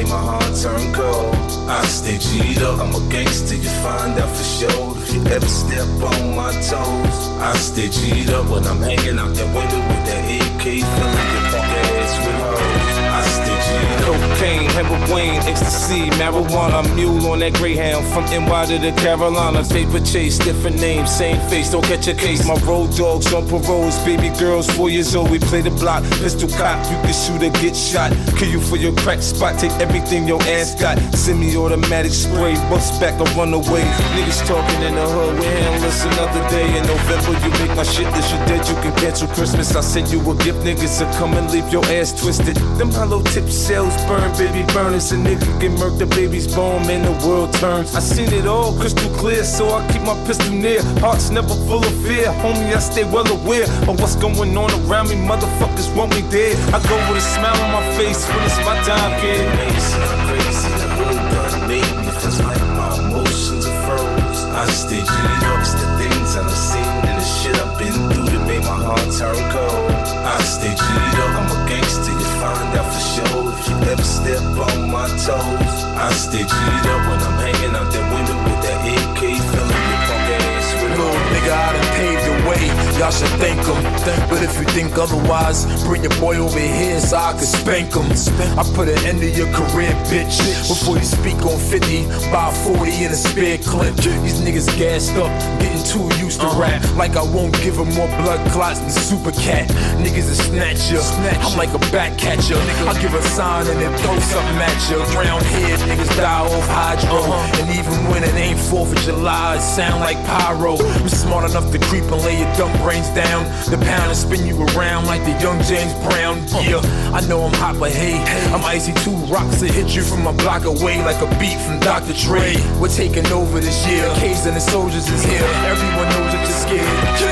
make my heart turn cold. I stay G'd up, I'm a gangster, you find out for sure. If you ever step on my toes, I stay G'd up when I'm hanging out that window with that AK, filling your punk ass with hoes. I stay G'd up. Cocaine, heroin, ecstasy, marijuana, mule on that Greyhound from NY to the Carolinas. Paper chase, different names, same face, don't catch a case. My road dogs on paroles, baby girls 4 years old. We play the block, pistol cop, you can shoot or get shot. Kill you for your crack spot, take everything your ass got. Semi-automatic spray, bust back or run away. Niggas talking in the hood, we handless another day. In November, you make my shit list, you dead, you can cancel Christmas. I send you a gift, niggas to come and leave your ass twisted. Them hollow tip shells burn, baby burners. A nigga get murked, the baby's born, man, the world turns. I seen it all crystal clear, so I keep my pistol near. Heart's never full of fear, homie, I stay well aware of what's going on around me. Motherfuckers want me dead. I go with a smile on my face when it's my time, kid. Crazy, the hood done made me feel like my emotions are froze. I stay G'd up, it's the things I've seen and the shit I've been through that made my heart turn cold. I stay G'd up, I'm a gangster, you find out for sure. If you ever step on my toes, I stay G'd up when I'm hanging out that window with that AK, filling your punk ass with little nigga, I done paved the way, y'all should thank him. But if you think otherwise, bring your boy over here so I can spank him. I put an end to your career, bitch. Before you speak on 50, buy 40 in a spare clip. These niggas gassed up, getting too used to rap. Like I won't give them more blood clots than Super Cat. Niggas a snatcher, I'm like a back catcher. I give a sign and then throw something at you. Round here, niggas die off hydro. And even when it ain't 4th of July, it sound like pyro. I'm smart enough to creep and lay your dumb brains down. The pound and spin you around like the young James Brown. Yeah, I know I'm hot, but hey, I'm icy. 2 rocks to hit you from a block away like a beat from Dr. Dre. We're taking over this year. K's and the soldiers is here. Everyone knows that you're scared.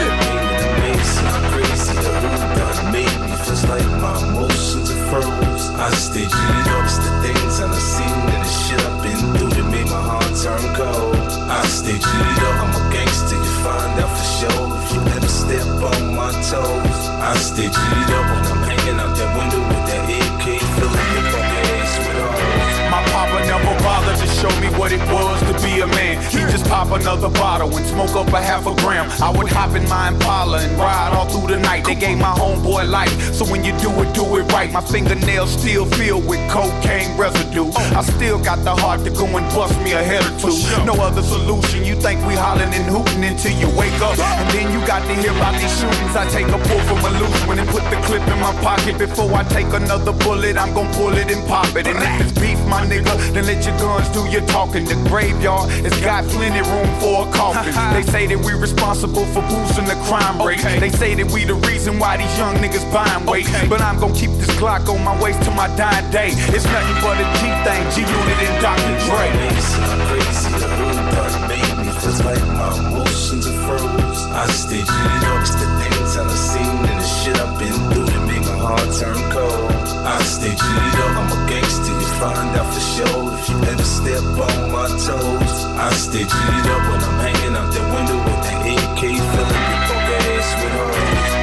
I'm crazy, the hood done made me feel like my emotions are froze. I stay G'd up, it's the things I've seen and the shit I've been through that made my heart turn cold. I stay G'd up, I'm a gangster, you find out for sure. If you ever step on my toes, I stay G'd up when I'm hanging out that window with that AK, filling your punk ass with hoes. My papa never bothered to show me what it was to be a man. He just pop another bottle and smoke up a half a gram. I would hop in my Impala and ride all through the night. They gave my homeboy life, so when you do it right. My fingernails still filled with cocaine residue. I still got the heart to go and bust me a head or two. No other solution. You think we hollering and hooting until you wake up, and then you got to hear about these shootings. I take a pull from a loose one and put the clip in my pocket. Before I take another bullet, I'm gon' pull it and pop it. And if it's beef, my nigga, then let your guns do your talking. The graveyard has got plenty room for a coffin. They say that we responsible for boosting the crime rate. They say that we the reason why these young niggas buying weight. But I'm gon' keep this Glock on my waist till my dying day. It's nothing but a G thing, G-Unit and Dr. Dre. I'm crazy, the hood done made me feel like my emotions are froze. I stay G'd up, it's the things I've seen and the shit I've been through that make my heart turn cold. I stay G'd up, I'm a gangster, you find out for sure. If you ever step on my toes, I stay G'd up when I'm hanging out that window with that AK, filling your punk ass with hoes.